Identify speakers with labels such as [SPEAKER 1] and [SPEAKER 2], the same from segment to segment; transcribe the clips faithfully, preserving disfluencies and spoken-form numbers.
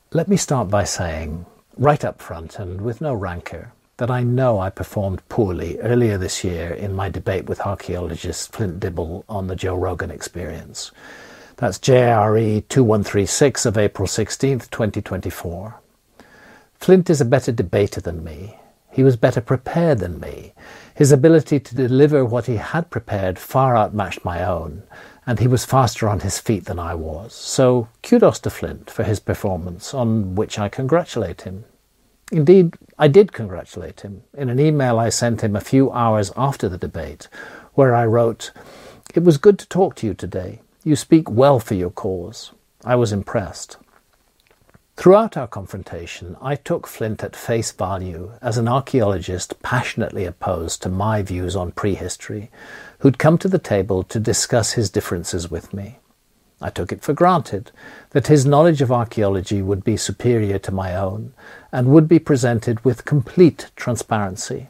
[SPEAKER 1] Let me start by saying, right up front and with no rancour, that I know I performed poorly earlier this year in my debate with archaeologist Flint Dibble on the Joe Rogan Experience. That's J R E two one three six of April sixteenth, twenty twenty-four. Flint is a better debater than me. He was better prepared than me. His ability to deliver what he had prepared far outmatched my own, and he was faster on his feet than I was. So kudos to Flint for his performance, on which I congratulate him. Indeed, I did congratulate him in an email I sent him a few hours after the debate, where I wrote, "It was good to talk to you today. You speak well for your cause." I was impressed. Throughout our confrontation, I took Flint at face value as an archaeologist passionately opposed to my views on prehistory, who'd come to the table to discuss his differences with me. I took it for granted that his knowledge of archaeology would be superior to my own and would be presented with complete transparency.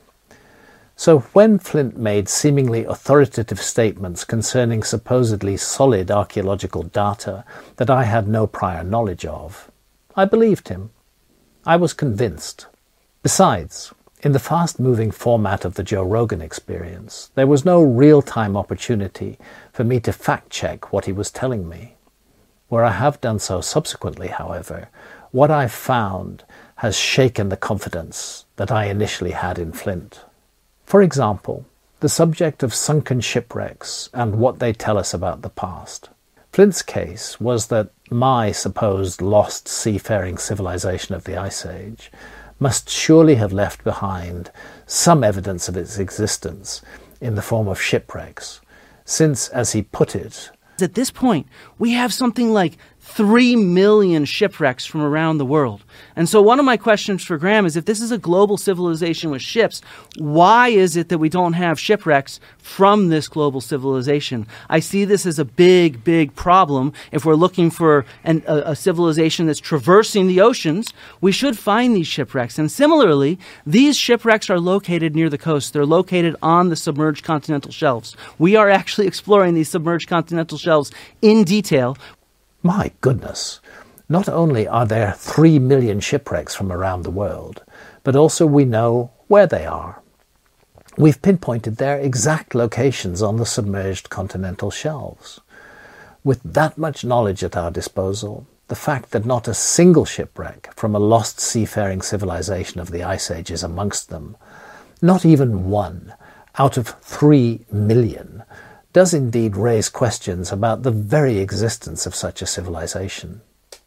[SPEAKER 1] So when Flint made seemingly authoritative statements concerning supposedly solid archaeological data that I had no prior knowledge of, I believed him. I was convinced. Besides, in the fast-moving format of the Joe Rogan Experience, there was no real-time opportunity for me to fact-check what he was telling me. Where I have done so subsequently, however, what I've found has shaken the confidence that I initially had in Flint. For example, the subject of sunken shipwrecks and what they tell us about the past. Flint's case was that my supposed lost seafaring civilization of the Ice Age must surely have left behind some evidence of its existence in the form of shipwrecks, since, as he put it,
[SPEAKER 2] at this point, we have something like three million shipwrecks from around the world. And so one of my questions for Graham is, if this is a global civilization with ships, why is it that we don't have shipwrecks from this global civilization? I see this as a big, big problem. If we're looking for an, a, a civilization that's traversing the oceans, we should find these shipwrecks. And similarly, these shipwrecks are located near the coast. They're located on the submerged continental shelves. We are actually exploring these submerged continental shelves in detail.
[SPEAKER 1] My goodness, not only are there three million shipwrecks from around the world, but also we know where they are. We've pinpointed their exact locations on the submerged continental shelves. With that much knowledge at our disposal, the fact that not a single shipwreck from a lost seafaring civilization of the Ice Age is amongst them, not even one out of three million, does indeed raise questions about the very existence of such a civilization.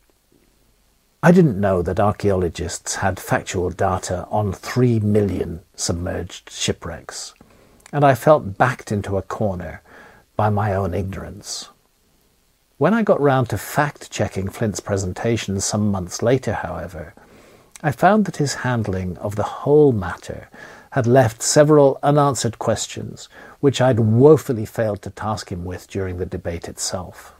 [SPEAKER 1] I didn't know that archaeologists had factual data on three million submerged shipwrecks, and I felt backed into a corner by my own ignorance. When I got round to fact-checking Flint's presentation some months later, however, I found that his handling of the whole matter had left several unanswered questions which I'd woefully failed to task him with during the debate itself.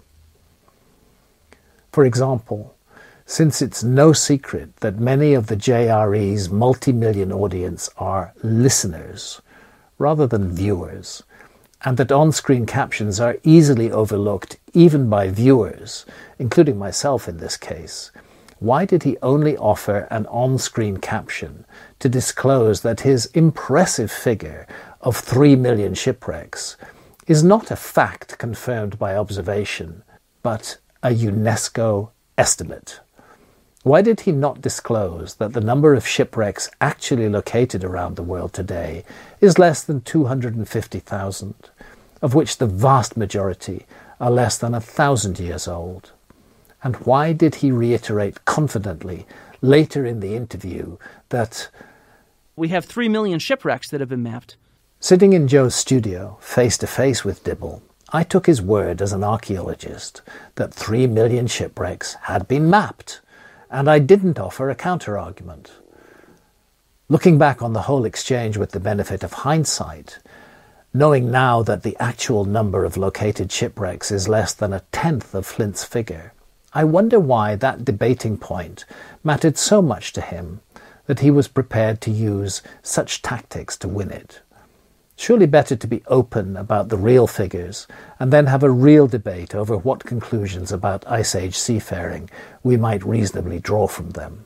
[SPEAKER 1] For example, since it's no secret that many of the J R E's multi-million audience are listeners rather than viewers, and that on-screen captions are easily overlooked even by viewers, including myself in this case, why did he only offer an on-screen caption to disclose that his impressive figure of three million shipwrecks is not a fact confirmed by observation, but a UNESCO estimate? Why did he not disclose that the number of shipwrecks actually located around the world today is less than two hundred fifty thousand, of which the vast majority are less than a thousand years old? And why did he reiterate confidently later in the interview that
[SPEAKER 2] we have three million shipwrecks that have been mapped?
[SPEAKER 1] Sitting in Joe's studio, face-to-face with Dibble, I took his word as an archaeologist that three million shipwrecks had been mapped, and I didn't offer a counter-argument. Looking back on the whole exchange with the benefit of hindsight, knowing now that the actual number of located shipwrecks is less than a tenth of Flint's figure, I wonder why that debating point mattered so much to him that he was prepared to use such tactics to win it. Surely better to be open about the real figures and then have a real debate over what conclusions about Ice Age seafaring we might reasonably draw from them.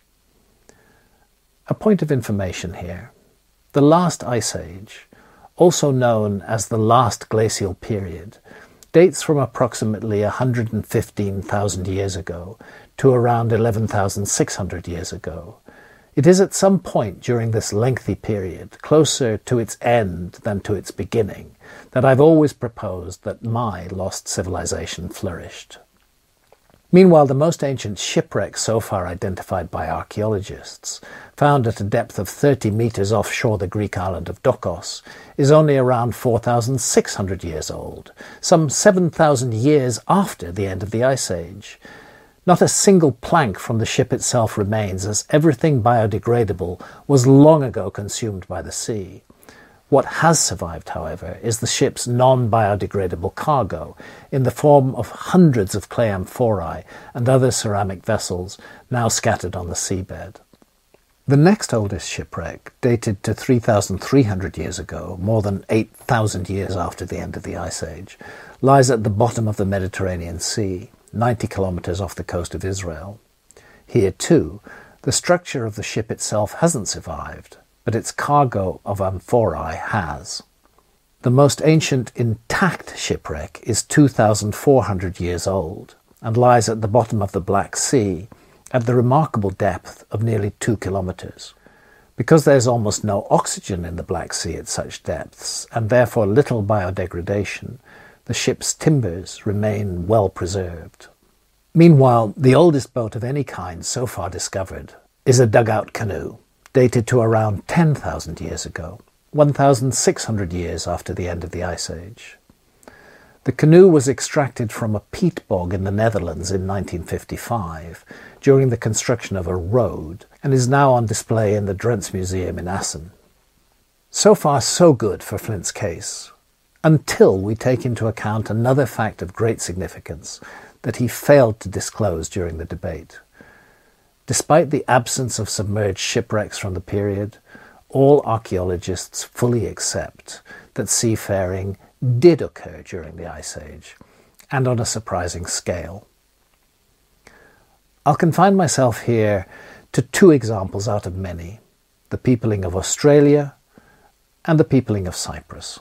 [SPEAKER 1] A point of information here. The last Ice Age, also known as the last glacial period, dates from approximately one hundred fifteen thousand years ago to around eleven thousand six hundred years ago. It is at some point during this lengthy period, closer to its end than to its beginning, that I've always proposed that my lost civilization flourished. Meanwhile, the most ancient shipwreck so far identified by archaeologists, found at a depth of thirty meters offshore the Greek island of Dokos, is only around four thousand six hundred years old, some seven thousand years after the end of the Ice Age. Not a single plank from the ship itself remains, as everything biodegradable was long ago consumed by the sea. What has survived, however, is the ship's non-biodegradable cargo, in the form of hundreds of clay amphorae and other ceramic vessels now scattered on the seabed. The next oldest shipwreck, dated to three thousand three hundred years ago, more than eight thousand years after the end of the Ice Age, lies at the bottom of the Mediterranean Sea, ninety kilometers off the coast of Israel. Here, too, the structure of the ship itself hasn't survived, but its cargo of amphorae has. The most ancient intact shipwreck is two thousand four hundred years old and lies at the bottom of the Black Sea at the remarkable depth of nearly two kilometers. Because there's almost no oxygen in the Black Sea at such depths, and therefore little biodegradation, the ship's timbers remain well preserved. Meanwhile, the oldest boat of any kind so far discovered is a dugout canoe, dated to around ten thousand years ago, one thousand six hundred years after the end of the Ice Age. The canoe was extracted from a peat bog in the Netherlands in nineteen fifty-five during the construction of a road and is now on display in the Drents Museum in Assen. So far so good for Flint's case, until we take into account another fact of great significance that he failed to disclose during the debate. Despite the absence of submerged shipwrecks from the period, all archaeologists fully accept that seafaring did occur during the Ice Age, and on a surprising scale. I'll confine myself here to two examples out of many, the peopling of Australia and the peopling of Cyprus.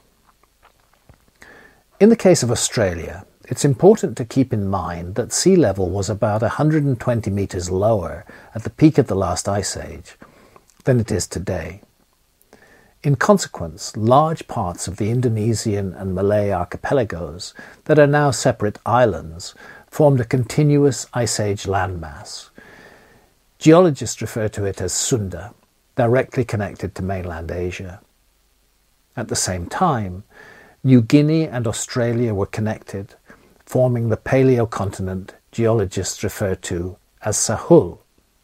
[SPEAKER 1] In the case of Australia, it's important to keep in mind that sea level was about one hundred twenty meters lower at the peak of the last Ice Age than it is today. In consequence, large parts of the Indonesian and Malay archipelagos that are now separate islands formed a continuous Ice Age landmass. Geologists refer to it as Sunda, directly connected to mainland Asia. At the same time, New Guinea and Australia were connected, forming the paleocontinent geologists refer to as Sahul.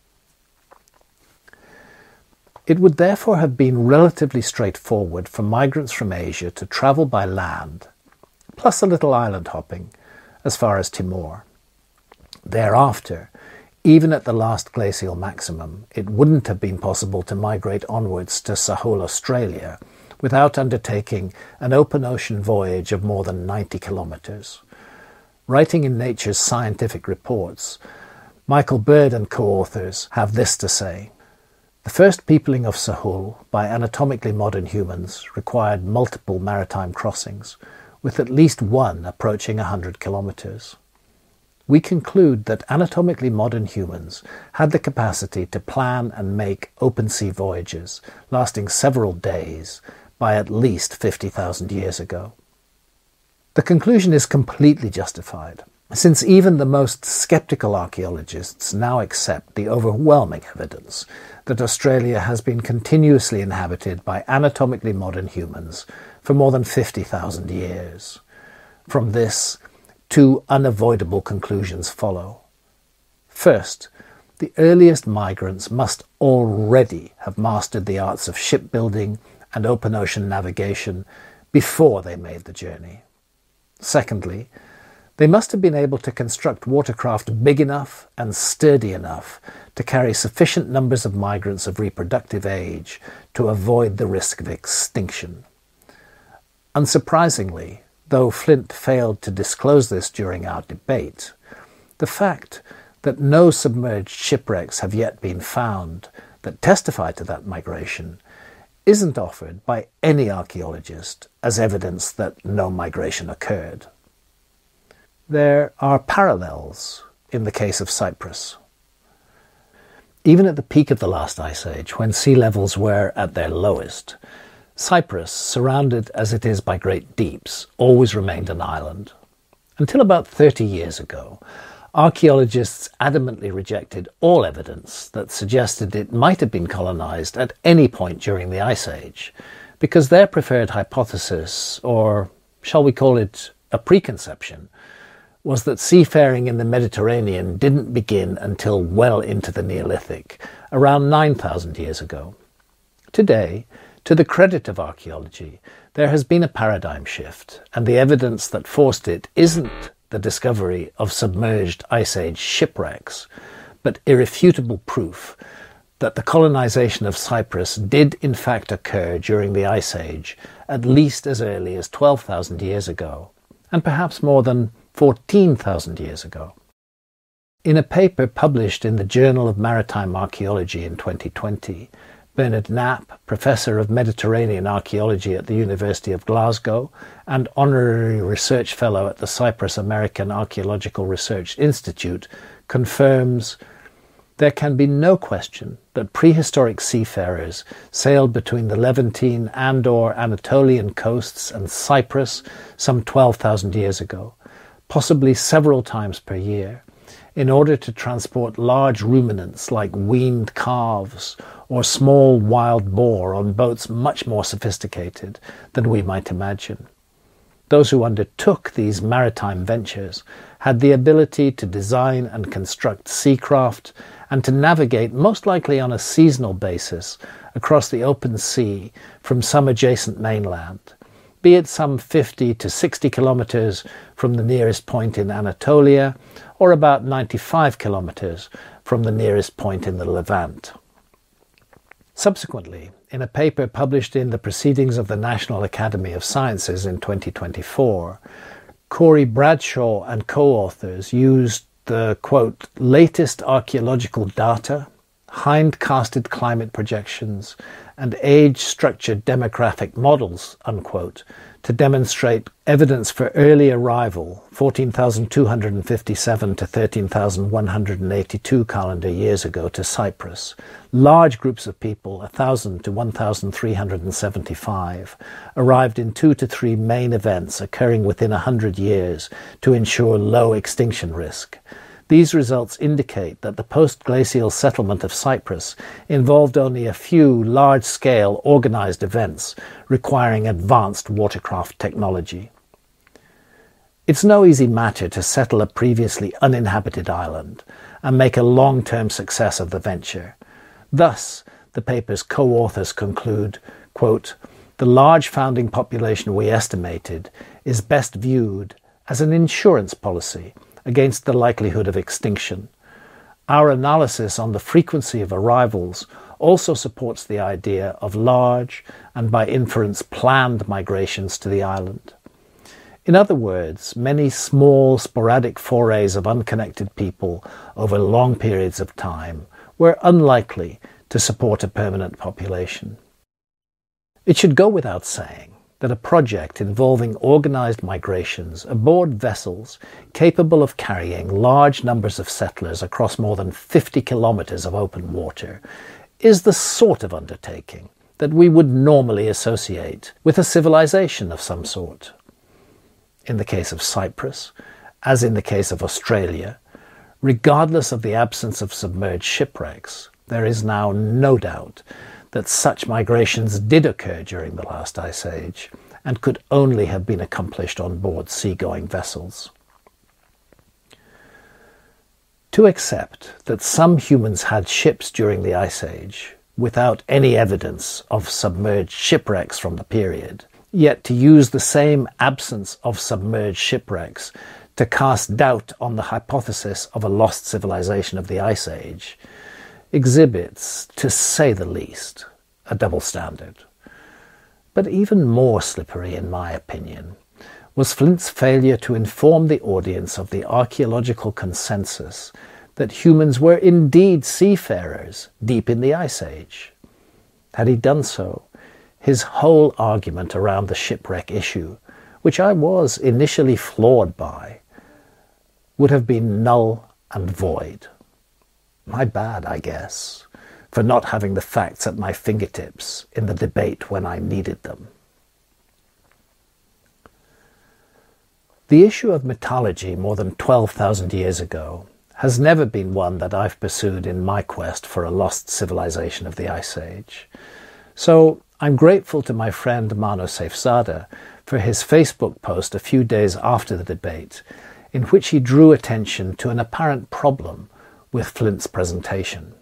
[SPEAKER 1] It would therefore have been relatively straightforward for migrants from Asia to travel by land, plus a little island hopping, as far as Timor. Thereafter, even at the last glacial maximum, it wouldn't have been possible to migrate onwards to Sahul, Australia, without undertaking an open ocean voyage of more than ninety kilometers. Writing in Nature's scientific reports, Michael Bird and co-authors have this to say: the first peopling of Sahul by anatomically modern humans required multiple maritime crossings, with at least one approaching one hundred kilometers. We conclude that anatomically modern humans had the capacity to plan and make open sea voyages lasting several days by at least fifty thousand years ago. The conclusion is completely justified, since even the most skeptical archaeologists now accept the overwhelming evidence that Australia has been continuously inhabited by anatomically modern humans for more than fifty thousand years. From this, two unavoidable conclusions follow. First, the earliest migrants must already have mastered the arts of shipbuilding and open ocean navigation before they made the journey. Secondly, they must have been able to construct watercraft big enough and sturdy enough to carry sufficient numbers of migrants of reproductive age to avoid the risk of extinction. Unsurprisingly, though Flint failed to disclose this during our debate, the fact that no submerged shipwrecks have yet been found that testify to that migration isn't offered by any archaeologist as evidence that no migration occurred. There are parallels in the case of Cyprus. Even at the peak of the last ice age, when sea levels were at their lowest, Cyprus, surrounded as it is by great deeps, always remained an island. Until about thirty years ago, archaeologists adamantly rejected all evidence that suggested it might have been colonized at any point during the Ice Age, because their preferred hypothesis, or shall we call it a preconception, was that seafaring in the Mediterranean didn't begin until well into the Neolithic, around nine thousand years ago. Today, to the credit of archaeology, there has been a paradigm shift, and the evidence that forced it isn't the discovery of submerged Ice Age shipwrecks, but irrefutable proof that the colonization of Cyprus did in fact occur during the Ice Age at least as early as twelve thousand years ago, and perhaps more than fourteen thousand years ago. In a paper published in the Journal of Maritime Archaeology in twenty twenty, Bernard Knapp, Professor of Mediterranean Archaeology at the University of Glasgow and Honorary Research Fellow at the Cyprus American Archaeological Research Institute, confirms there can be no question that prehistoric seafarers sailed between the Levantine and or Anatolian coasts and Cyprus some twelve thousand years ago, possibly several times per year, in order to transport large ruminants like weaned calves or small wild boar on boats much more sophisticated than we might imagine. Those who undertook these maritime ventures had the ability to design and construct seacraft and to navigate, most likely on a seasonal basis, across the open sea from some adjacent mainland, be it some fifty to sixty kilometers from the nearest point in Anatolia or about ninety-five kilometers from the nearest point in the Levant. Subsequently, in a paper published in the Proceedings of the National Academy of Sciences in twenty twenty-four, Corey Bradshaw and co-authors used the, quote, latest archaeological data, hind-casted climate projections, and age-structured demographic models, unquote, to demonstrate evidence for early arrival, fourteen thousand two hundred fifty-seven to thirteen thousand one hundred eighty-two calendar years ago, to Cyprus. Large groups of people, one thousand to one thousand three hundred seventy-five, arrived in two to three main events occurring within one hundred years to ensure low extinction risk. These results indicate that the post-glacial settlement of Cyprus involved only a few large-scale organized events requiring advanced watercraft technology. It's no easy matter to settle a previously uninhabited island and make a long-term success of the venture. Thus, the paper's co-authors conclude, quote, the large founding population we estimated is best viewed as an insurance policy against the likelihood of extinction. Our analysis on the frequency of arrivals also supports the idea of large and by inference planned migrations to the island. In other words, many small sporadic forays of unconnected people over long periods of time were unlikely to support a permanent population. It should go without saying that a project involving organized migrations aboard vessels capable of carrying large numbers of settlers across more than fifty kilometers of open water is the sort of undertaking that we would normally associate with a civilization of some sort. In the case of Cyprus, as in the case of Australia, regardless of the absence of submerged shipwrecks, there is now no doubt that such migrations did occur during the last ice age and could only have been accomplished on board seagoing vessels. To accept that some humans had ships during the ice age without any evidence of submerged shipwrecks from the period, yet to use the same absence of submerged shipwrecks to cast doubt on the hypothesis of a lost civilization of the ice age, exhibits, to say the least, a double standard. But even more slippery, in my opinion, was Flint's failure to inform the audience of the archaeological consensus that humans were indeed seafarers deep in the Ice Age. Had he done so, his whole argument around the shipwreck issue, which I was initially floored by, would have been null and void. My bad, I guess, for not having the facts at my fingertips in the debate when I needed them. The issue of mythology more than twelve thousand years ago has never been one that I've pursued in my quest for a lost civilization of the Ice Age. So I'm grateful to my friend Mano Seifzada for his Facebook post a few days after the debate, in which he drew attention to an apparent problem with Flint's presentation.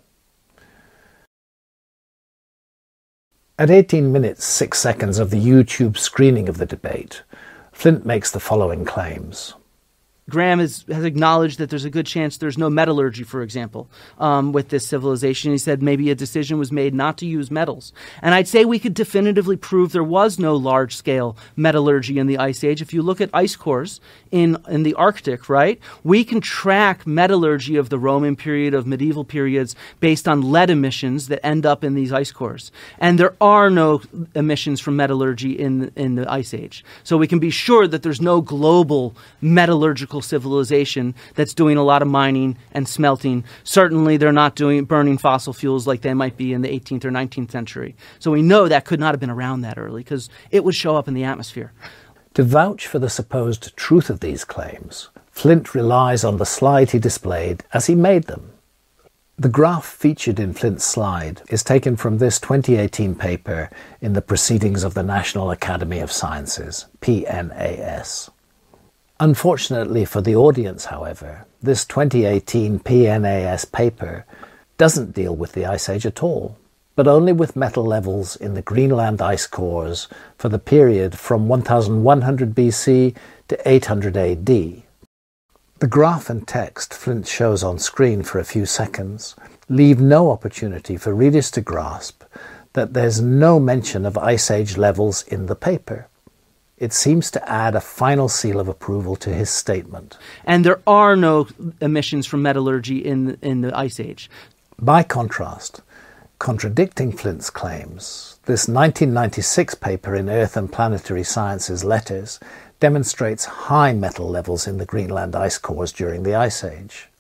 [SPEAKER 1] At eighteen minutes six seconds of the YouTube screening of the debate, Flint makes the following claims.
[SPEAKER 2] Graham has, has acknowledged that there's a good chance there's no metallurgy, for example, um, with this civilization. He said maybe a decision was made not to use metals. And I'd say we could definitively prove there was no large-scale metallurgy in the Ice Age. If you look at ice cores in, in the Arctic, right, we can track metallurgy of the Roman period, of medieval periods, based on lead emissions that end up in these ice cores. And there are no emissions from metallurgy in, in the Ice Age. So we can be sure that there's no global metallurgical civilization that's doing a lot of mining and smelting. Certainly they're not doing burning fossil fuels like they might be in the eighteenth or nineteenth century. So we know that could not have been around that early because it would show up in the atmosphere.
[SPEAKER 1] To vouch for the supposed truth of these claims, Flint relies on the slide he displayed as he made them. The graph featured in Flint's slide is taken from this twenty eighteen paper in the Proceedings of the National Academy of Sciences, P N A S. Unfortunately for the audience, however, this twenty eighteen P N A S paper doesn't deal with the Ice Age at all, but only with metal levels in the Greenland ice cores for the period from eleven hundred B C to eight hundred A D. The graph and text Flint shows on screen for a few seconds leave no opportunity for readers to grasp that there's no mention of Ice Age levels in the paper. It seems to add a final seal of approval to his statement.
[SPEAKER 2] And there are no emissions from metallurgy in, in the Ice Age.
[SPEAKER 1] By contrast, contradicting Flint's claims, this nineteen ninety-six paper in Earth and Planetary Sciences Letters demonstrates high metal levels in the Greenland ice cores during the Ice Age.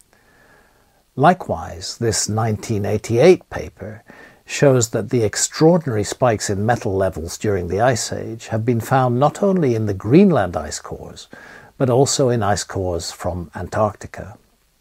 [SPEAKER 1] Likewise, this nineteen eighty-eight paper shows that the extraordinary spikes in metal levels during the Ice Age have been found not only in the Greenland ice cores, but also in ice cores from Antarctica.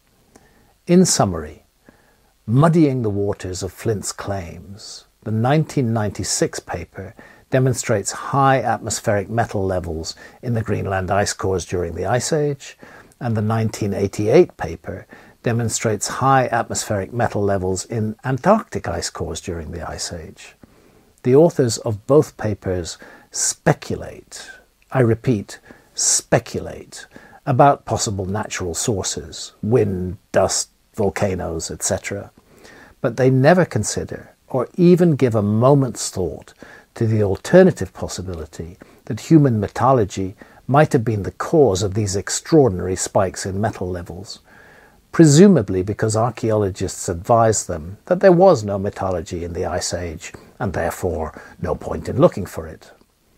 [SPEAKER 1] In summary, muddying the waters of Flint's claims, the nineteen ninety-six paper demonstrates high atmospheric metal levels in the Greenland ice cores during the Ice Age, and the nineteen eighty-eight paper demonstrates high atmospheric metal levels in Antarctic ice cores during the Ice Age. The authors of both papers speculate, I repeat, speculate, about possible natural sources, wind, dust, volcanoes, et cetera, but they never consider or even give a moment's thought to the alternative possibility that human metallurgy might have been the cause of these extraordinary spikes in metal levels, presumably because archaeologists advised them that there was no metallurgy in the Ice Age, and therefore no point in looking for it.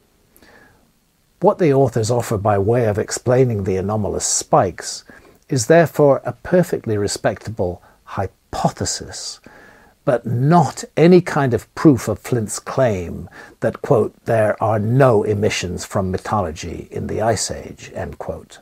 [SPEAKER 1] What the authors offer by way of explaining the anomalous spikes is therefore a perfectly respectable hypothesis, but not any kind of proof of Flint's claim that, quote, there are no emissions from metallurgy in the Ice Age, end quote.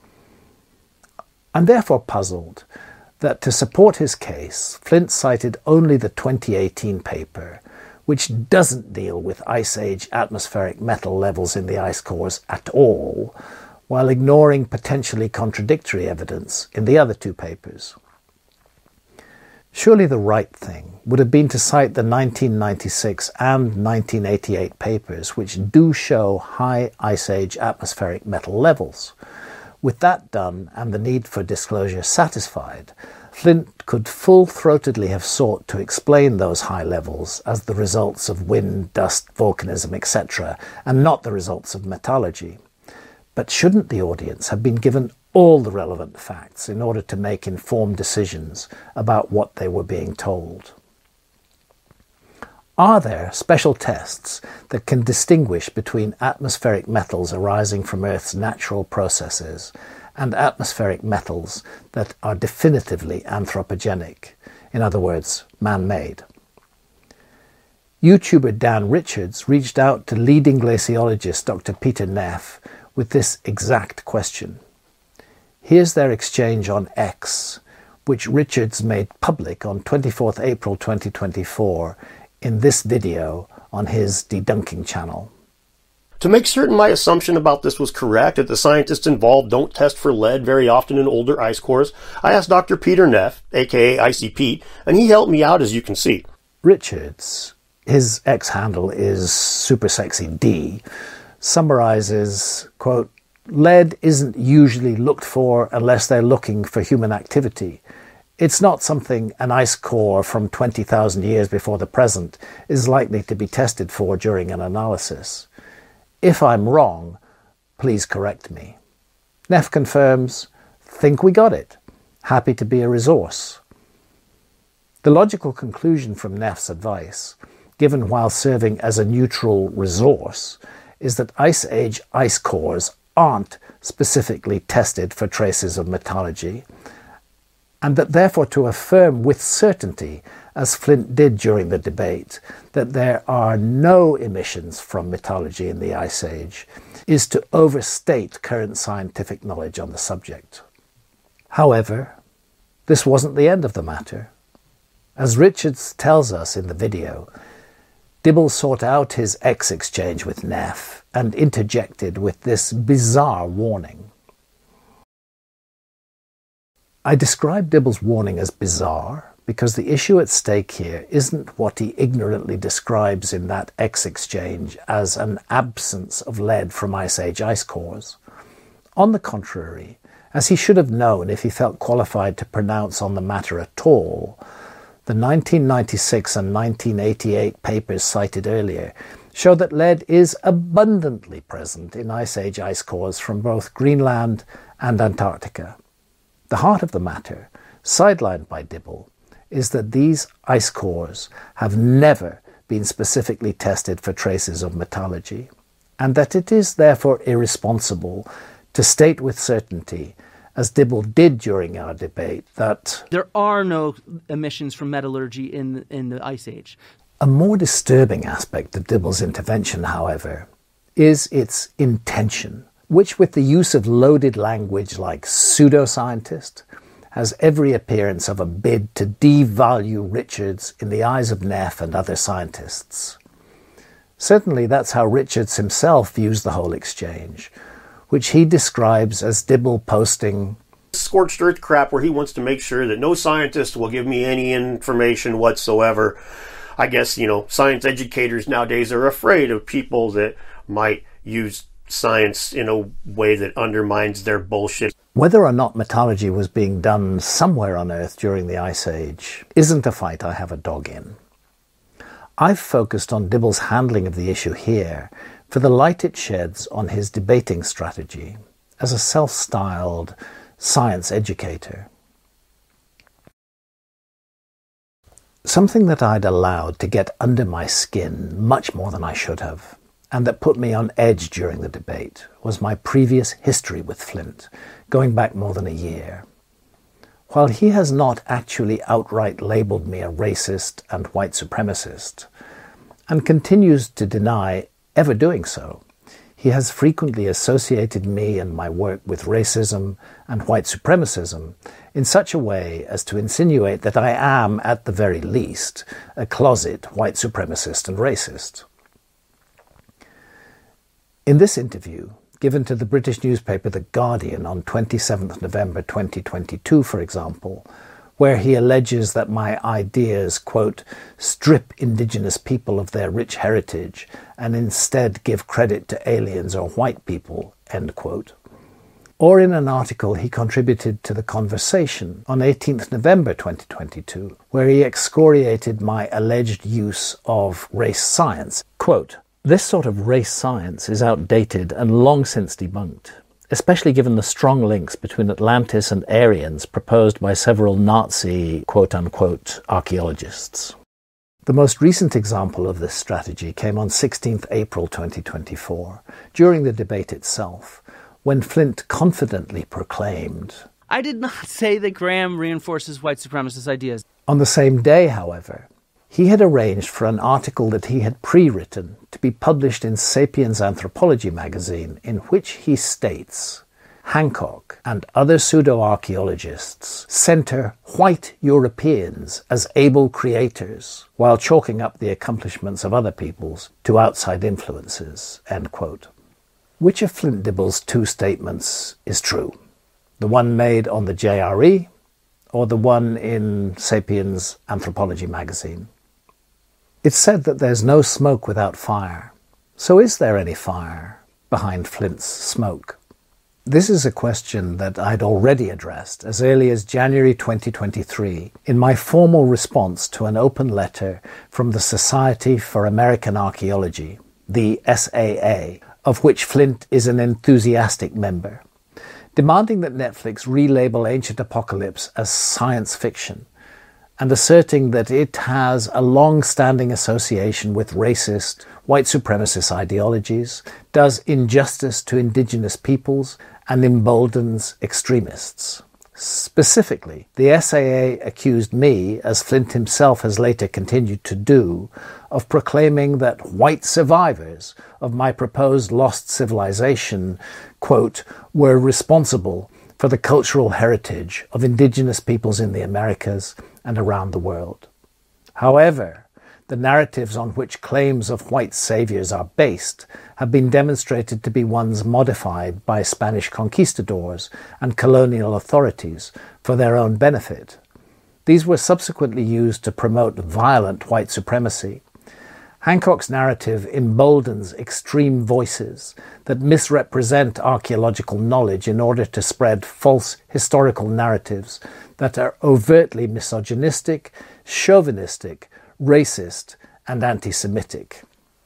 [SPEAKER 1] I'm therefore puzzled that to support his case, Flint cited only the twenty eighteen paper, which doesn't deal with Ice Age atmospheric metal levels in the ice cores at all, while ignoring potentially contradictory evidence in the other two papers. Surely the right thing would have been to cite the nineteen ninety-six and nineteen eighty-eight papers, which do show high Ice Age atmospheric metal levels. With that done and the need for disclosure satisfied, Flint could full-throatedly have sought to explain those high levels as the results of wind, dust, volcanism, et cetera, and not the results of metallurgy. But shouldn't the audience have been given all the relevant facts in order to make informed decisions about what they were being told? Are there special tests that can distinguish between atmospheric metals arising from Earth's natural processes and atmospheric metals that are definitively anthropogenic, in other words, man-made? YouTuber Dan Richards reached out to leading glaciologist Doctor Peter Neff with this exact question. Here's their exchange on X, which Richards made public on twenty-fourth April twenty twenty-four in this video on his Debunking channel.
[SPEAKER 3] To make certain my assumption about this was correct, that the scientists involved don't test for lead very often in older ice cores, I asked Doctor Peter Neff, aka Icy Pete, and he helped me out, as you can see.
[SPEAKER 1] Richards, his X handle is SuperSexyD, summarizes, quote, lead isn't usually looked for unless they're looking for human activity. It's not something an ice core from twenty thousand years before the present is likely to be tested for during an analysis. If I'm wrong, please correct me. Neff confirms, think we got it. Happy to be a resource. The logical conclusion from Neff's advice, given while serving as a neutral resource, is that Ice Age ice cores aren't specifically tested for traces of metallurgy, and that therefore to affirm with certainty, as Flint did during the debate, that there are no emissions from metallurgy in the Ice Age, is to overstate current scientific knowledge on the subject. However, this wasn't the end of the matter. As Richards tells us in the video, Dibble sought out his X exchange with Neff and interjected with this bizarre warning. I describe Dibble's warning as bizarre because the issue at stake here isn't what he ignorantly describes in that X exchange as an absence of lead from Ice Age ice cores. On the contrary, as he should have known if he felt qualified to pronounce on the matter at all, the nineteen ninety-six and nineteen eighty-eight papers cited earlier show that lead is abundantly present in Ice Age ice cores from both Greenland and Antarctica. The heart of the matter, sidelined by Dibble, is that these ice cores have never been specifically tested for traces of metallurgy, and that it is therefore irresponsible to state with certainty, as Dibble did during our debate, that
[SPEAKER 2] there are no emissions from metallurgy in, in the Ice Age.
[SPEAKER 1] A more disturbing aspect of Dibble's intervention, however, is its intention, which with the use of loaded language like pseudoscientist, has every appearance of a bid to devalue Richards in the eyes of Neff and other scientists. Certainly that's how Richards himself views the whole exchange, which he describes as Dibble posting
[SPEAKER 3] scorched earth crap where he wants to make sure that no scientist will give me any information whatsoever. I guess, you know, science educators nowadays are afraid of people that might use science in a way that undermines their bullshit.
[SPEAKER 1] Whether or not metallurgy was being done somewhere on Earth during the Ice Age isn't a fight I have a dog in. I've focused on Dibble's handling of the issue here for the light it sheds on his debating strategy as a self-styled science educator. Something that I'd allowed to get under my skin much more than I should have, and that put me on edge during the debate, was my previous history with Flint, going back more than a year. While he has not actually outright labelled me a racist and white supremacist, and continues to deny ever doing so, he has frequently associated me and my work with racism and white supremacism in such a way as to insinuate that I am, at the very least, a closet white supremacist and racist. In this interview, given to the British newspaper The Guardian on twenty-seventh November twenty twenty-two, for example, where he alleges that my ideas, quote, strip indigenous people of their rich heritage and instead give credit to aliens or white people, end quote, or in an article he contributed to The Conversation on eighteenth November twenty twenty-two, where he excoriated my alleged use of race science. Quote, "This sort of race science is outdated and long since debunked, especially given the strong links between Atlantis and Aryans proposed by several Nazi quote-unquote archaeologists." The most recent example of this strategy came on sixteenth April twenty twenty-four, during the debate itself, when Flint confidently proclaimed,
[SPEAKER 2] "I did not say that Graham reinforces white supremacist ideas."
[SPEAKER 1] On the same day, however, he had arranged for an article that he had pre-written to be published in Sapiens Anthropology magazine, in which he states, "Hancock and other pseudo-archaeologists center white Europeans as able creators, while chalking up the accomplishments of other peoples to outside influences." End quote. Which of Flint Dibble's two statements is true? The one made on the J R E, or the one in Sapiens Anthropology magazine? It's said that there's no smoke without fire. So is there any fire behind Flint's smoke? This is a question that I'd already addressed as early as January twenty twenty-three in my formal response to an open letter from the Society for American Archaeology, the S A A, of which Flint is an enthusiastic member, demanding that Netflix relabel Ancient Apocalypse as science fiction, and asserting that it has a long-standing association with racist, white supremacist ideologies, does injustice to indigenous peoples, and emboldens extremists. Specifically, the S A A accused me, as Flint himself has later continued to do, of proclaiming that white survivors of my proposed lost civilization, quote, were responsible for the cultural heritage of indigenous peoples in the Americas and around the world. However, the narratives on which claims of white saviors are based have been demonstrated to be ones modified by Spanish conquistadors and colonial authorities for their own benefit. These were subsequently used to promote violent white supremacy. Hancock's narrative emboldens extreme voices that misrepresent archaeological knowledge in order to spread false historical narratives that are overtly misogynistic, chauvinistic, racist, and anti-Semitic.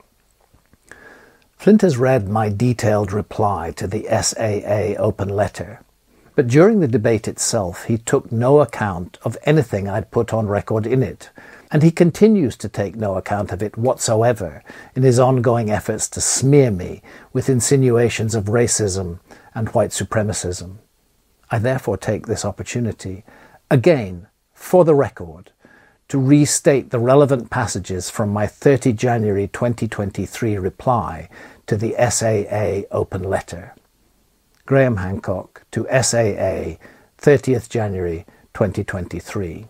[SPEAKER 1] Flint has read my detailed reply to the S A A open letter, but during the debate itself he took no account of anything I'd put on record in it, and he continues to take no account of it whatsoever in his ongoing efforts to smear me with insinuations of racism and white supremacism. I therefore take this opportunity, again, for the record, to restate the relevant passages from my thirtieth January twenty twenty-three reply to the S A A open letter. Graham Hancock to S A A, thirtieth January twenty twenty-three.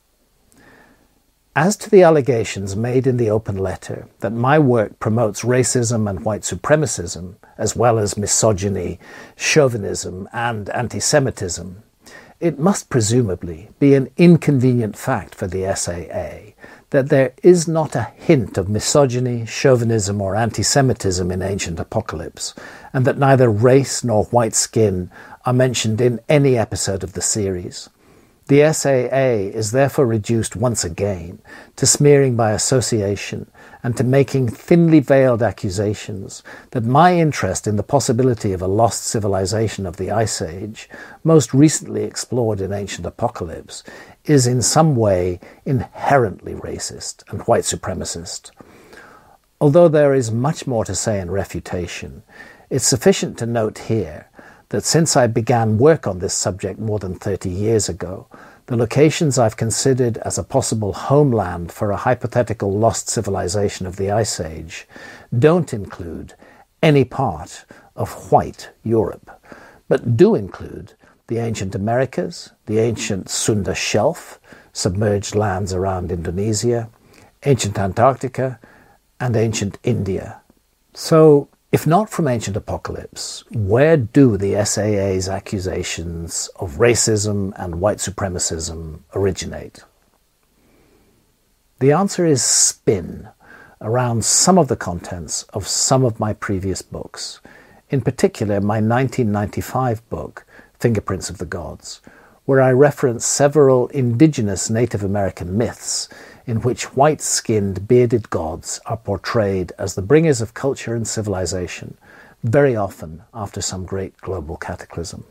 [SPEAKER 1] As to the allegations made in the open letter that my work promotes racism and white supremacism, as well as misogyny, chauvinism, and anti-Semitism, it must presumably be an inconvenient fact for the S A A that there is not a hint of misogyny, chauvinism, or anti-Semitism in Ancient Apocalypse, and that neither race nor white skin are mentioned in any episode of the series. The S A A is therefore reduced once again to smearing by association and to making thinly veiled accusations that my interest in the possibility of a lost civilization of the Ice Age, most recently explored in Ancient Apocalypse, is in some way inherently racist and white supremacist. Although there is much more to say in refutation, it's sufficient to note here that since I began work on this subject more than thirty years ago, the locations I've considered as a possible homeland for a hypothetical lost civilization of the Ice Age don't include any part of white Europe, but do include the ancient Americas, the ancient Sunda Shelf, submerged lands around Indonesia, ancient Antarctica, and ancient India. So, if not from Ancient Apocalypse, where do the S A A's accusations of racism and white supremacism originate? The answer is spin around some of the contents of some of my previous books, in particular my nineteen ninety-five book, Fingerprints of the Gods, where I reference several indigenous Native American myths in which white-skinned, bearded gods are portrayed as the bringers of culture and civilization, very often after some great global cataclysm.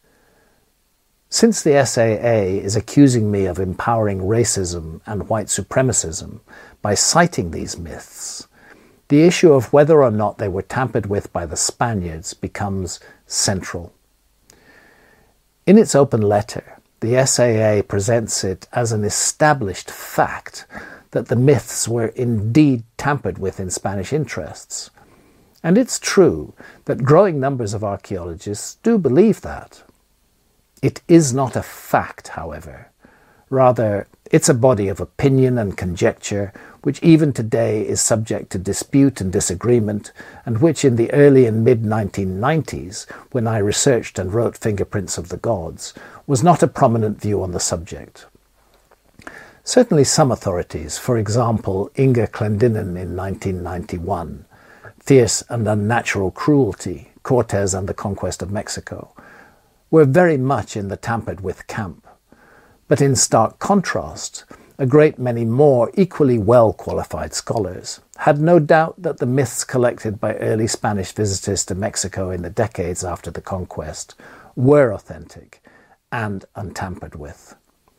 [SPEAKER 1] Since the S A A is accusing me of empowering racism and white supremacism by citing these myths, the issue of whether or not they were tampered with by the Spaniards becomes central. In its open letter, the S A A presents it as an established fact that the myths were indeed tampered with in Spanish interests. And it's true that growing numbers of archaeologists do believe that. It is not a fact, however. Rather, it's a body of opinion and conjecture which even today is subject to dispute and disagreement, and which in the early and mid nineteen nineties, when I researched and wrote Fingerprints of the Gods, was not a prominent view on the subject. Certainly some authorities, for example Inga Clendinnen in nineteen ninety-one, Fierce and Unnatural Cruelty, Cortes and the Conquest of Mexico, were very much in the tampered with camp. But in stark contrast, a great many more equally well-qualified scholars had no doubt that the myths collected by early Spanish visitors to Mexico in the decades after the conquest were authentic and untampered with.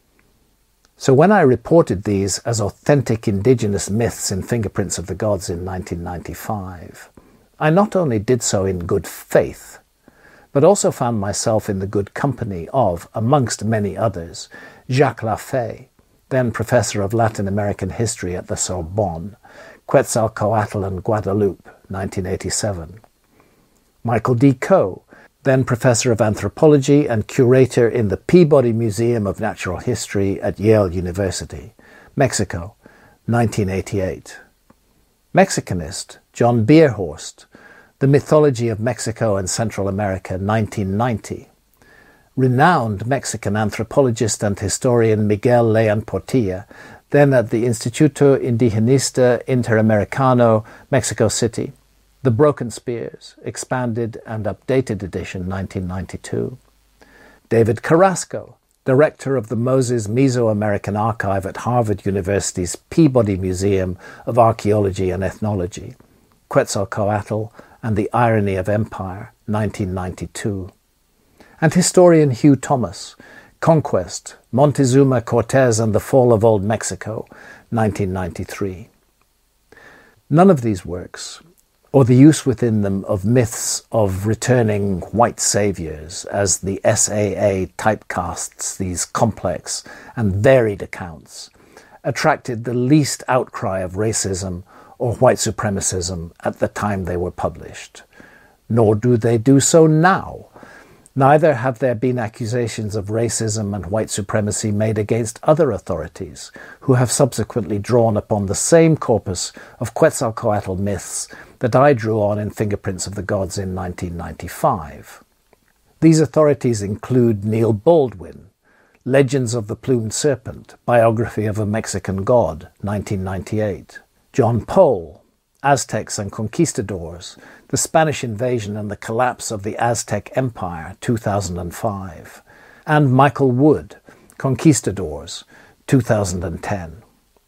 [SPEAKER 1] So when I reported these as authentic indigenous myths in Fingerprints of the Gods in nineteen ninety-five, I not only did so in good faith, but also found myself in the good company of, amongst many others, Jacques Lafay, then Professor of Latin American History at the Sorbonne, Quetzalcoatl and Guadeloupe, nineteen eighty-seven. Michael D. Coe, then Professor of Anthropology and Curator in the Peabody Museum of Natural History at Yale University, Mexico, nineteen eighty-eight. Mexicanist John Bierhorst, The Mythology of Mexico and Central America, nineteen ninety. Renowned Mexican anthropologist and historian Miguel Leon Portilla, then at the Instituto Indigenista Interamericano, Mexico City, The Broken Spears, expanded and updated edition, nineteen ninety-two. David Carrasco, director of the Moses Mesoamerican Archive at Harvard University's Peabody Museum of Archaeology and Ethnology, Quetzalcoatl and the Irony of Empire, nineteen ninety-two. And historian Hugh Thomas, Conquest, Montezuma, Cortes and the Fall of Old Mexico, nineteen ninety-three. None of these works, or the use within them of myths of returning white saviors as the S A A typecasts these complex and varied accounts, attracted the least outcry of racism or white supremacism at the time they were published. Nor do they do so now. Neither have there been accusations of racism and white supremacy made against other authorities, who have subsequently drawn upon the same corpus of Quetzalcoatl myths that I drew on in Fingerprints of the Gods in nineteen ninety-five. These authorities include Neil Baldwin, Legends of the Plumed Serpent, Biography of a Mexican God, nineteen ninety-eight, John Pohl, Aztecs and Conquistadors, The Spanish Invasion and the Collapse of the Aztec Empire, two thousand five, and Michael Wood, Conquistadors, two thousand ten.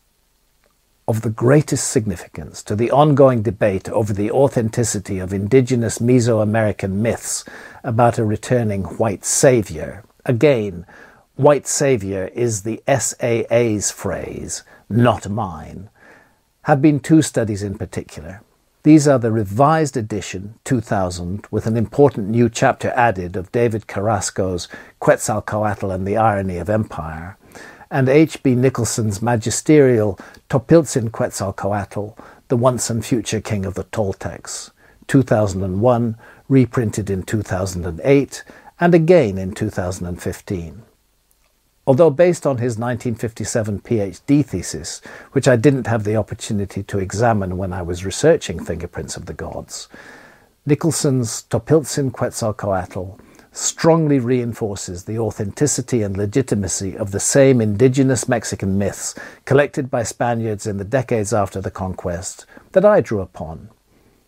[SPEAKER 1] Of the greatest significance to the ongoing debate over the authenticity of indigenous Mesoamerican myths about a returning white savior, again, white savior is the S A A's phrase, not mine, have been two studies in particular. These are the revised edition, two thousand, with an important new chapter added of David Carrasco's Quetzalcoatl and the Irony of Empire, and H B Nicholson's magisterial Topiltzin Quetzalcoatl, the Once and Future King of the Toltecs, two thousand one, reprinted in two thousand eight, and again in two thousand fifteen. Although based on his nineteen fifty-seven PhD thesis, which I didn't have the opportunity to examine when I was researching Fingerprints of the Gods, Nicholson's Topiltzin Quetzalcoatl strongly reinforces the authenticity and legitimacy of the same indigenous Mexican myths collected by Spaniards in the decades after the conquest that I drew upon.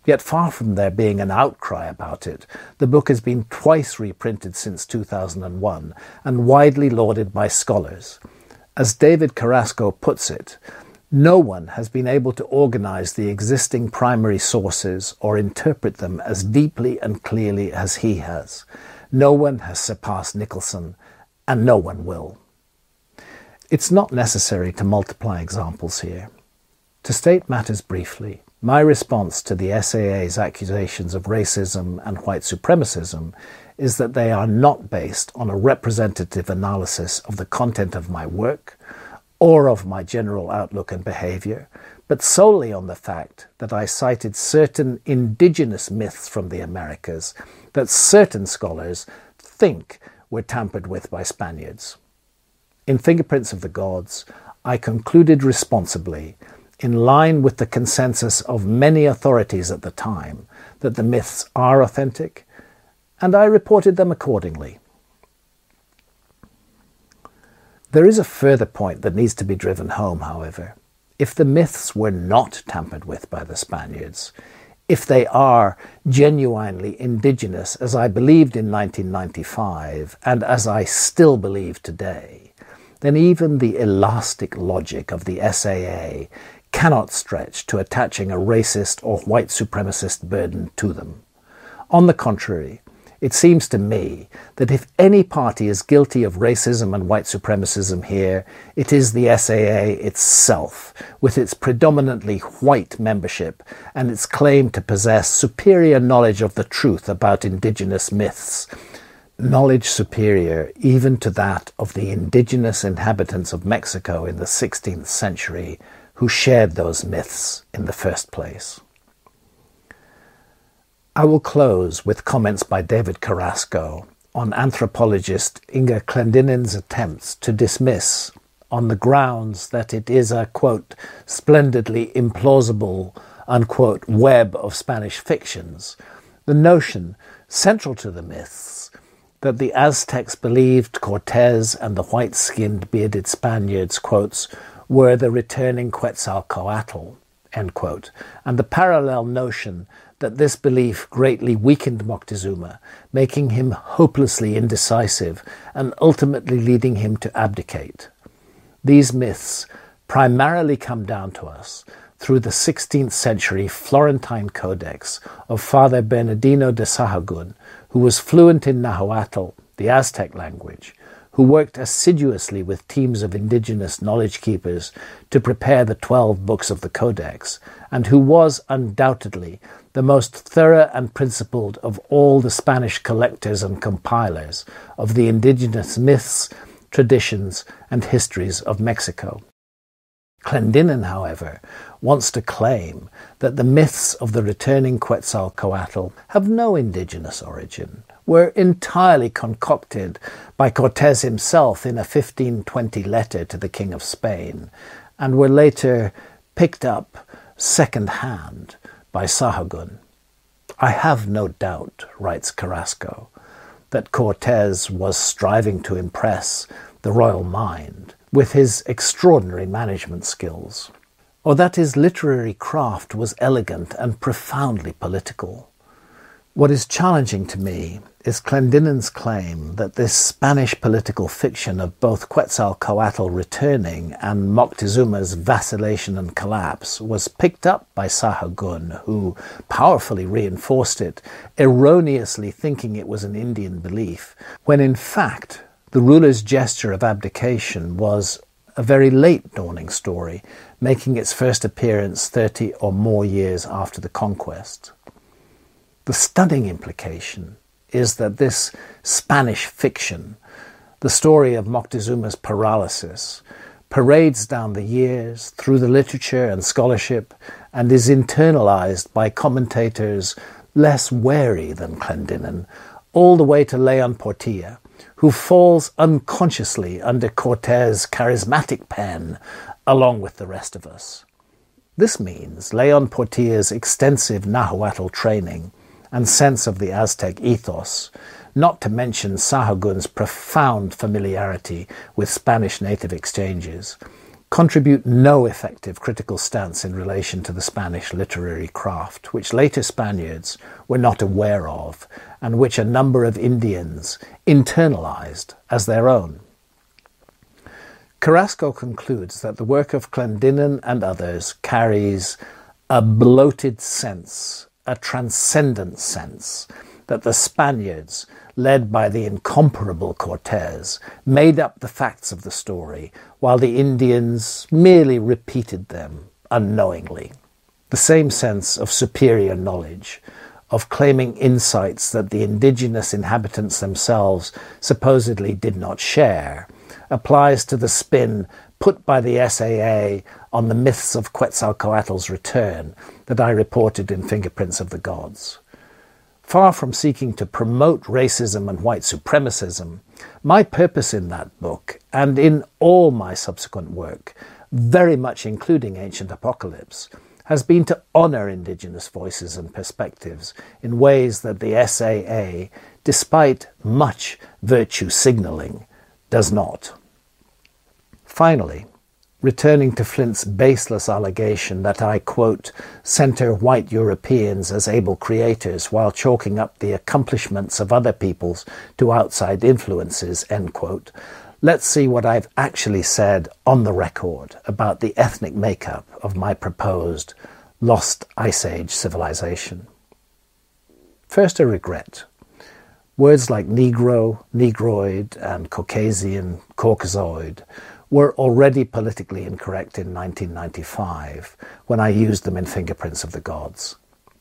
[SPEAKER 1] Yet far from there being an outcry about it, the book has been twice reprinted since two thousand one and widely lauded by scholars. As David Carrasco puts it, no one has been able to organize the existing primary sources or interpret them as deeply and clearly as he has. No one has surpassed Nicholson, and no one will. It's not necessary to multiply examples here. To state matters briefly, my response to the S A A's accusations of racism and white supremacism is that they are not based on a representative analysis of the content of my work or of my general outlook and behavior, but solely on the fact that I cited certain indigenous myths from the Americas that certain scholars think were tampered with by Spaniards. In Fingerprints of the Gods, I concluded responsibly, in line with the consensus of many authorities at the time, that the myths are authentic, and I reported them accordingly. There is a further point that needs to be driven home, however. If the myths were not tampered with by the Spaniards, if they are genuinely indigenous, as I believed in nineteen ninety-five, and as I still believe today, then even the elastic logic of the S A A cannot stretch to attaching a racist or white supremacist burden to them. On the contrary, it seems to me that if any party is guilty of racism and white supremacism here, it is the S A A itself, with its predominantly white membership and its claim to possess superior knowledge of the truth about indigenous myths, knowledge superior even to that of the indigenous inhabitants of Mexico in the sixteenth century, who shared those myths in the first place. I will close with comments by David Carrasco on anthropologist Inga Clendinin's attempts to dismiss, on the grounds that it is a, quote, splendidly implausible, unquote, web of Spanish fictions, the notion, central to the myths, that the Aztecs believed Cortes and the white-skinned bearded Spaniards, quotes, were the returning Quetzalcoatl, end quote, and the parallel notion that this belief greatly weakened Moctezuma, making him hopelessly indecisive and ultimately leading him to abdicate. These myths primarily come down to us through the sixteenth century Florentine Codex of Father Bernardino de Sahagún, who was fluent in Nahuatl, the Aztec language, who worked assiduously with teams of indigenous knowledge keepers to prepare the twelve books of the Codex, and who was undoubtedly the most thorough and principled of all the Spanish collectors and compilers of the indigenous myths, traditions, and histories of Mexico. Clendinin, however, wants to claim that the myths of the returning Quetzalcoatl have no indigenous origin, were entirely concocted by Cortes himself in a fifteen twenty letter to the King of Spain, and were later picked up second-hand by Sahagún. I have no doubt, writes Carrasco, that Cortes was striving to impress the royal mind with his extraordinary management skills, or that his literary craft was elegant and profoundly political. What is challenging to me is Clendinin's claim that this Spanish political fiction of both Quetzalcoatl returning and Moctezuma's vacillation and collapse was picked up by Sahagún, who powerfully reinforced it, erroneously thinking it was an Indian belief, when in fact the ruler's gesture of abdication was a very late dawning story, making its first appearance thirty or more years after the conquest. The stunning implication is that this Spanish fiction, the story of Moctezuma's paralysis, parades down the years through the literature and scholarship and is internalized by commentators less wary than Clendinin, all the way to Leon Portilla, who falls unconsciously under Cortes' charismatic pen along with the rest of us. This means Leon Portilla's extensive Nahuatl training and sense of the Aztec ethos, not to mention Sahagún's profound familiarity with Spanish native exchanges, contribute no effective critical stance in relation to the Spanish literary craft, which later Spaniards were not aware of, and which a number of Indians internalized as their own. Carrasco concludes that the work of Clendinnen and others carries a bloated sense, a transcendent sense, that the Spaniards, led by the incomparable Cortes, made up the facts of the story, while the Indians merely repeated them unknowingly. The same sense of superior knowledge, of claiming insights that the indigenous inhabitants themselves supposedly did not share, applies to the spin put by the S A A on the myths of Quetzalcoatl's return that I reported in Fingerprints of the Gods. Far from seeking to promote racism and white supremacism, my purpose in that book, and in all my subsequent work, very much including Ancient Apocalypse, has been to honour indigenous voices and perspectives in ways that the S A A, despite much virtue signalling, does not. Finally, returning to Flint's baseless allegation that I, quote, centre white Europeans as able creators while chalking up the accomplishments of other peoples to outside influences, end quote, let's see what I've actually said on the record about the ethnic makeup of my proposed lost Ice Age civilization. First, a regret. Words like Negro, Negroid, and Caucasian, Caucasoid were already politically incorrect in nineteen ninety-five, when I used them in Fingerprints of the Gods.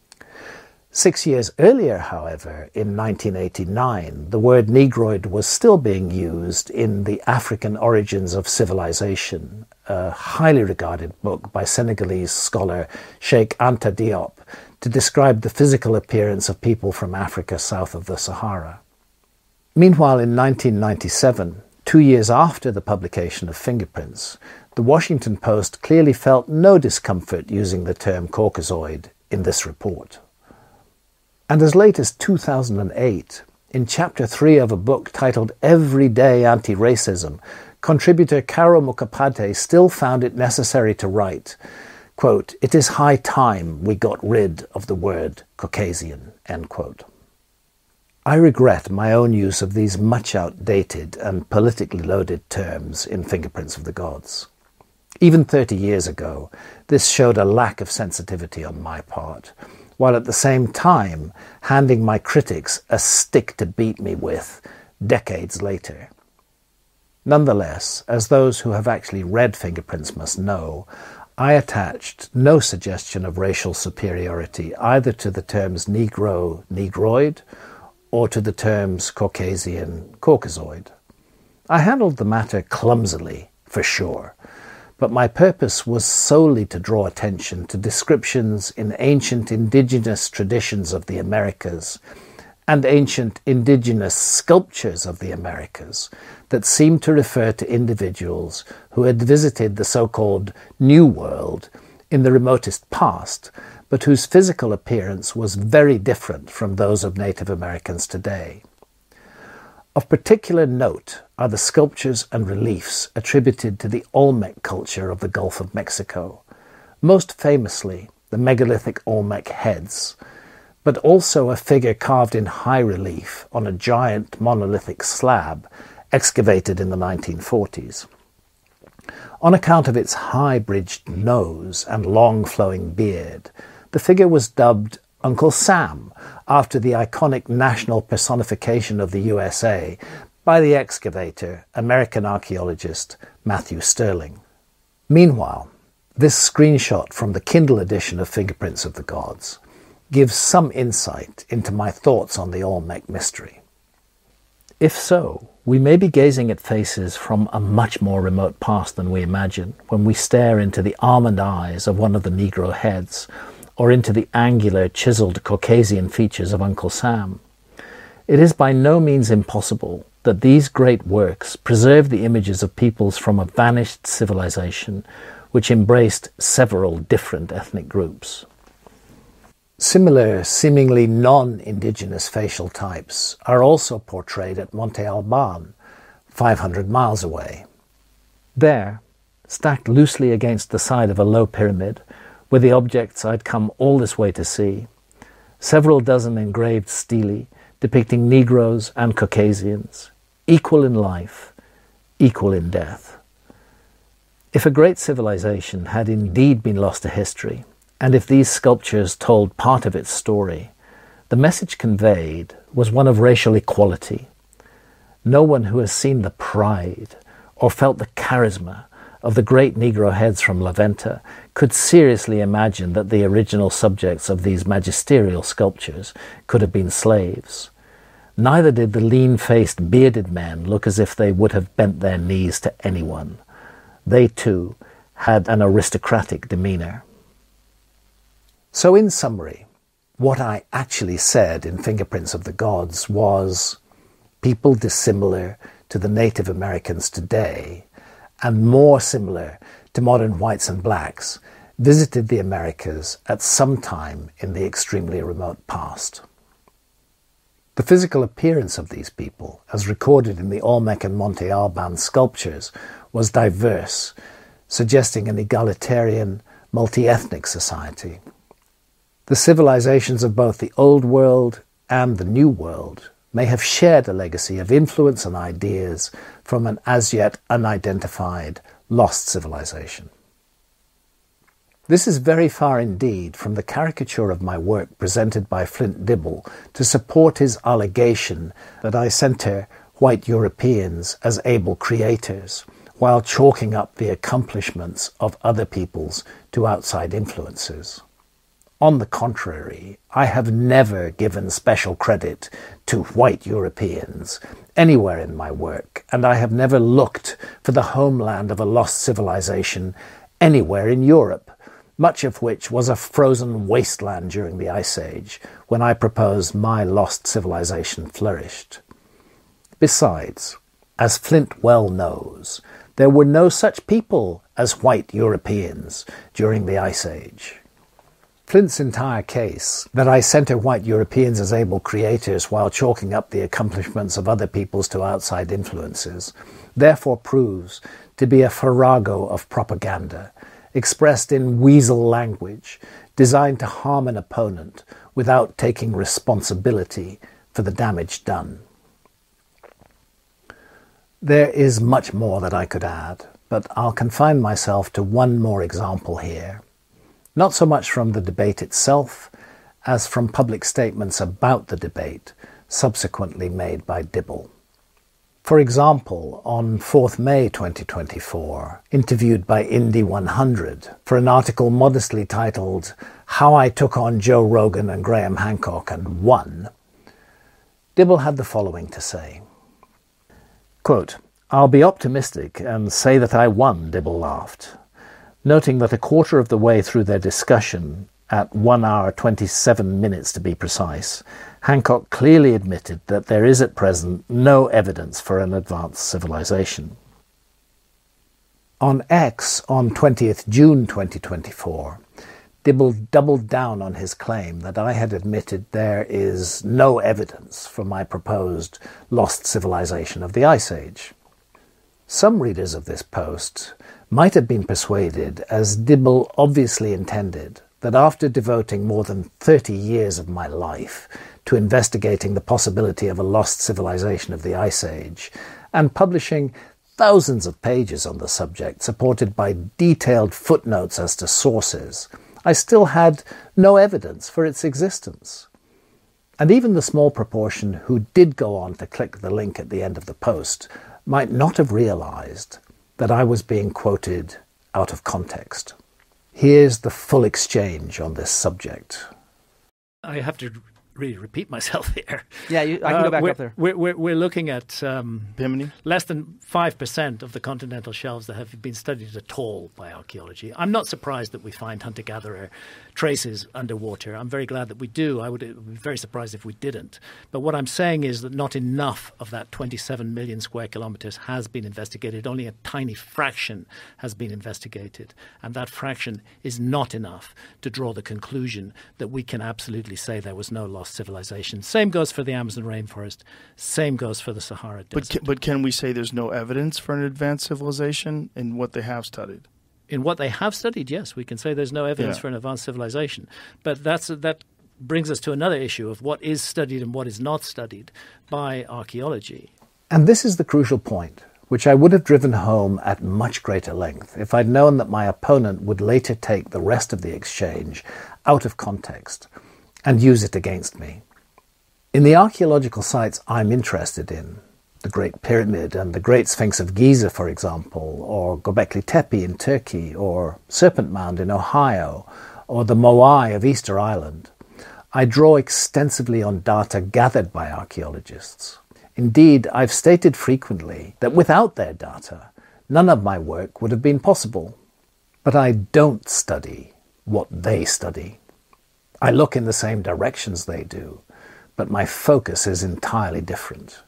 [SPEAKER 1] Six years earlier, however, in nineteen eighty-nine, the word Negroid was still being used in The African Origins of Civilization, a highly regarded book by Senegalese scholar Cheikh Anta Diop, to describe the physical appearance of people from Africa south of the Sahara. Meanwhile, in nineteen ninety-seven, two years after the publication of Fingerprints, the Washington Post clearly felt no discomfort using the term Caucasoid in this report. And as late as two thousand eight, in Chapter three of a book titled Everyday Anti-Racism, contributor Karo Mukapade still found it necessary to write, quote, "It is high time we got rid of the word Caucasian," end quote. I regret my own use of these much outdated and politically loaded terms in Fingerprints of the Gods. Even thirty years ago, this showed a lack of sensitivity on my part, while at the same time handing my critics a stick to beat me with decades later. Nonetheless, as those who have actually read Fingerprints must know, I attached no suggestion of racial superiority either to the terms Negro, Negroid, or to the terms Caucasian, Caucasoid. I handled the matter clumsily, for sure, but my purpose was solely to draw attention to descriptions in ancient indigenous traditions of the Americas and ancient indigenous sculptures of the Americas that seemed to refer to individuals who had visited the so-called New World in the remotest past, but whose physical appearance was very different from those of Native Americans today. Of particular note are the sculptures and reliefs attributed to the Olmec culture of the Gulf of Mexico, most famously the megalithic Olmec heads, but also a figure carved in high relief on a giant monolithic slab excavated in the nineteen forties. On account of its high-bridged nose and long flowing beard, the figure was dubbed Uncle Sam, after the iconic national personification of the U S A by the excavator, American archaeologist Matthew Stirling. Meanwhile, this screenshot from the Kindle edition of Fingerprints of the Gods gives some insight into my thoughts on the Olmec mystery. If so, we may be gazing at faces from a much more remote past than we imagine when we stare into the almond eyes of one of the Negro heads, or into the angular, chiseled Caucasian features of Uncle Sam. It is by no means impossible that these great works preserve the images of peoples from a vanished civilization which embraced several different ethnic groups. Similar, seemingly non-indigenous facial types are also portrayed at Monte Alban, five hundred miles away. There, stacked loosely against the side of a low pyramid, were the objects I'd come all this way to see. Several dozen engraved stelae depicting Negroes and Caucasians, equal in life, equal in death. If a great civilization had indeed been lost to history, and if these sculptures told part of its story, the message conveyed was one of racial equality. No one who has seen the pride or felt the charisma of the great Negro heads from La Venta could seriously imagine that the original subjects of these magisterial sculptures could have been slaves. Neither did the lean-faced, bearded men look as if they would have bent their knees to anyone. They, too, had an aristocratic demeanor. So in summary, what I actually said in Fingerprints of the Gods was people dissimilar to the Native Americans today and more similar to modern whites and blacks visited the Americas at some time in the extremely remote past. The physical appearance of these people, as recorded in the Olmec and Monte Alban sculptures, was diverse, suggesting an egalitarian, multi-ethnic society. The civilizations of both the Old World and the New World may have shared a legacy of influence and ideas from an as yet unidentified, lost civilization. This is very far indeed from the caricature of my work presented by Flint Dibble to support his allegation that I center white Europeans as able creators, while chalking up the accomplishments of other peoples to outside influences. On the contrary, I have never given special credit to white Europeans anywhere in my work, and I have never looked for the homeland of a lost civilization anywhere in Europe, much of which was a frozen wasteland during the Ice Age, when I proposed my lost civilization flourished. Besides, as Flint well knows, there were no such people as white Europeans during the Ice Age. Flint's entire case, that I center white Europeans as able creators while chalking up the accomplishments of other peoples to outside influences, therefore proves to be a farrago of propaganda, expressed in weasel language, designed to harm an opponent without taking responsibility for the damage done. There is much more that I could add, but I'll confine myself to one more example here. Not so much from the debate itself, as from public statements about the debate, subsequently made by Dibble. For example, on fourth of May twenty twenty-four, interviewed by Indy one hundred for an article modestly titled How I Took on Joe Rogan and Graham Hancock and Won, Dibble had the following to say. Quote, "I'll be optimistic and say that I won," Dibble laughed, noting that a quarter of the way through their discussion, at one hour twenty-seven minutes to be precise, Hancock clearly admitted that there is at present no evidence for an advanced civilization. On X, on twentieth of June twenty twenty-four, Dibble doubled down on his claim that I had admitted there is no evidence for my proposed lost civilization of the Ice Age. Some readers of this post might have been persuaded, as Dibble obviously intended, that after devoting more than thirty years of my life to investigating the possibility of a lost civilization of the Ice Age, and publishing thousands of pages on the subject supported by detailed footnotes as to sources, I still had no evidence for its existence. And even the small proportion who did go on to click the link at the end of the post might not have realized that I was being quoted out of context. Here's the full exchange on this subject.
[SPEAKER 4] I have to really repeat myself here.
[SPEAKER 2] Yeah, you, I can
[SPEAKER 4] uh,
[SPEAKER 2] go back
[SPEAKER 4] we're,
[SPEAKER 2] up there.
[SPEAKER 4] We're, we're, we're looking at um,
[SPEAKER 5] Bimini?
[SPEAKER 4] less than five percent of the continental shelves that have been studied at all by archaeology. I'm not surprised that we find hunter-gatherer traces underwater. I'm very glad that we do. I would be very surprised if we didn't. But what I'm saying is that not enough of that twenty-seven million square kilometers has been investigated. Only a tiny fraction has been investigated. And that fraction is not enough to draw the conclusion that we can absolutely say there was no lost lost civilization. Same goes for the Amazon rainforest. Same goes for the Sahara Desert.
[SPEAKER 5] But can, but can we say there's no evidence for an advanced civilization in what they have studied?
[SPEAKER 4] In what they have studied, yes, we can say there's no evidence
[SPEAKER 5] Yeah.
[SPEAKER 4] for an advanced civilization. But that's that brings us to another issue of what is studied and what is not studied by archaeology.
[SPEAKER 1] And this is the crucial point, which I would have driven home at much greater length if I'd known that my opponent would later take the rest of the exchange out of context and use it against me. In the archaeological sites I'm interested in, the Great Pyramid and the Great Sphinx of Giza, for example, or Göbekli Tepe in Turkey, or Serpent Mound in Ohio, or the Moai of Easter Island, I draw extensively on data gathered by archaeologists. Indeed, I've stated frequently that without their data, none of my work would have been possible. But I don't study what they study. I look in the same directions they do, but my focus is entirely different.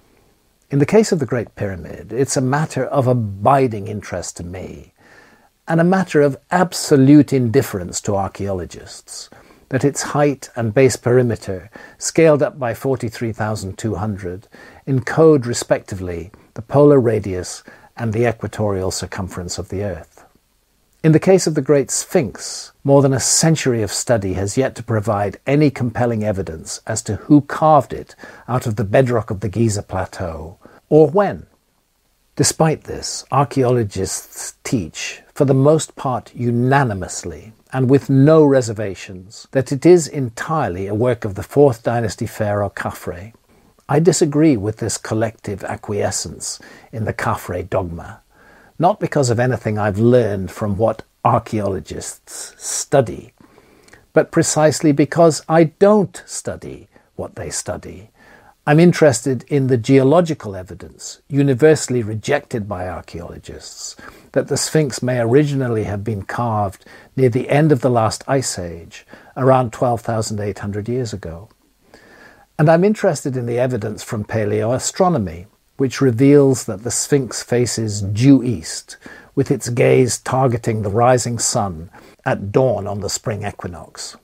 [SPEAKER 1] In the case of the Great Pyramid, it's a matter of abiding interest to me, and a matter of absolute indifference to archaeologists, that its height and base perimeter, scaled up by forty-three thousand two hundred, encode respectively the polar radius and the equatorial circumference of the Earth. In the case of the Great Sphinx, more than a century of study has yet to provide any compelling evidence as to who carved it out of the bedrock of the Giza Plateau, or when. Despite this, archaeologists teach, for the most part unanimously, and with no reservations, that it is entirely a work of the fourth dynasty pharaoh Khafre. I disagree with this collective acquiescence in the Khafre dogma, not because of anything I've learned from what archaeologists study, but precisely because I don't study what they study. I'm interested in the geological evidence, universally rejected by archaeologists, that the Sphinx may originally have been carved near the end of the last ice age, around twelve thousand eight hundred years ago. And I'm interested in the evidence from paleoastronomy, which reveals that the Sphinx faces due east, with its gaze targeting the rising sun at dawn on the spring equinox.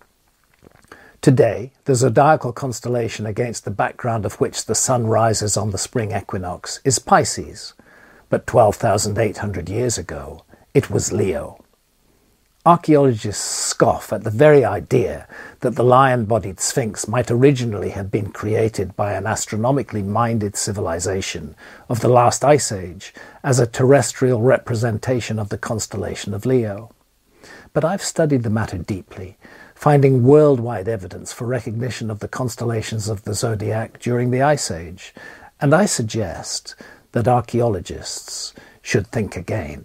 [SPEAKER 1] Today, the zodiacal constellation against the background of which the sun rises on the spring equinox is Pisces, but twelve thousand eight hundred years ago, it was Leo. Archaeologists scoff at the very idea that the lion-bodied Sphinx might originally have been created by an astronomically minded civilization of the last ice age as a terrestrial representation of the constellation of Leo. But I've studied the matter deeply, finding worldwide evidence for recognition of the constellations of the zodiac during the Ice Age, and I suggest that archaeologists should think again.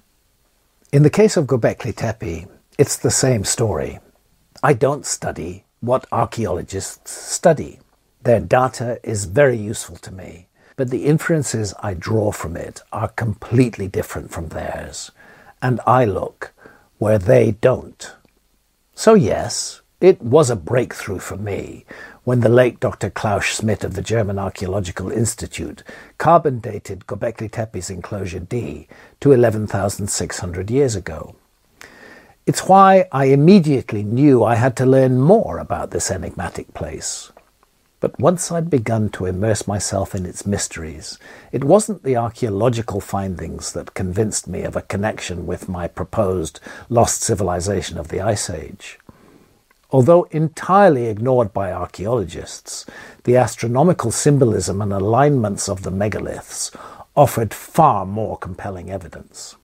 [SPEAKER 1] In the case of Göbekli Tepe, it's the same story. I don't study what archaeologists study. Their data is very useful to me, but the inferences I draw from it are completely different from theirs, and I look where they don't. So yes, it was a breakthrough for me when the late Doctor Klaus Schmidt of the German Archaeological Institute carbon dated Göbekli Tepe's enclosure D to eleven thousand six hundred years ago. It's why I immediately knew I had to learn more about this enigmatic place. But once I'd begun to immerse myself in its mysteries, it wasn't the archaeological findings that convinced me of a connection with my proposed lost civilization of the Ice Age. Although entirely ignored by archaeologists, the astronomical symbolism and alignments of the megaliths offered far more compelling evidence.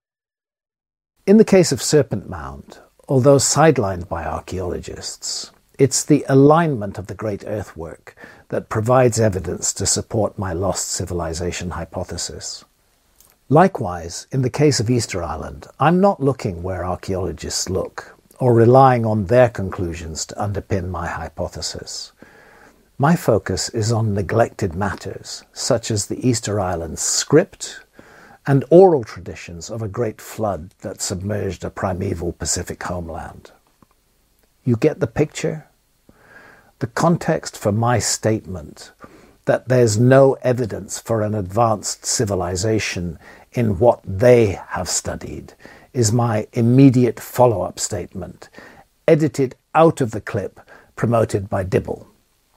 [SPEAKER 1] In the case of Serpent Mound, although sidelined by archaeologists, it's the alignment of the great earthwork that provides evidence to support my lost civilization hypothesis. Likewise, in the case of Easter Island, I'm not looking where archaeologists look, or relying on their conclusions to underpin my hypothesis. My focus is on neglected matters, such as the Easter Island script and oral traditions of a great flood that submerged a primeval Pacific homeland. You get the picture? The context for my statement that there's no evidence for an advanced civilization in what they have studied is my immediate follow-up statement, edited out of the clip promoted by Dibble.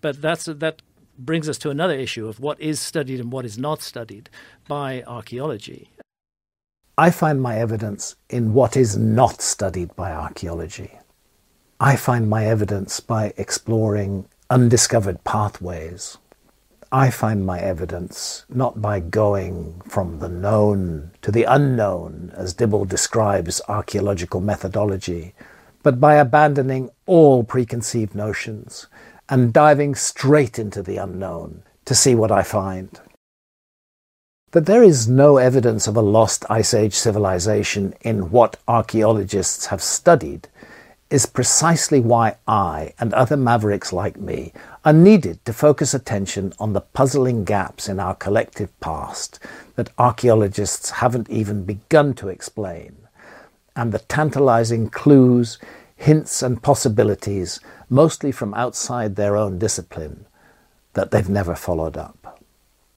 [SPEAKER 4] but that's that brings us to another issue of what is studied and what is not studied by archaeology.
[SPEAKER 1] I find my evidence in what is not studied by archaeology. I find my evidence by exploring undiscovered pathways. I find my evidence not by going from the known to the unknown, as Dibble describes archaeological methodology, but by abandoning all preconceived notions and diving straight into the unknown to see what I find. That there is no evidence of a lost Ice Age civilization in what archaeologists have studied is precisely why I and other mavericks like me are needed to focus attention on the puzzling gaps in our collective past that archaeologists haven't even begun to explain, and the tantalizing clues, hints and possibilities, mostly from outside their own discipline, that they've never followed up.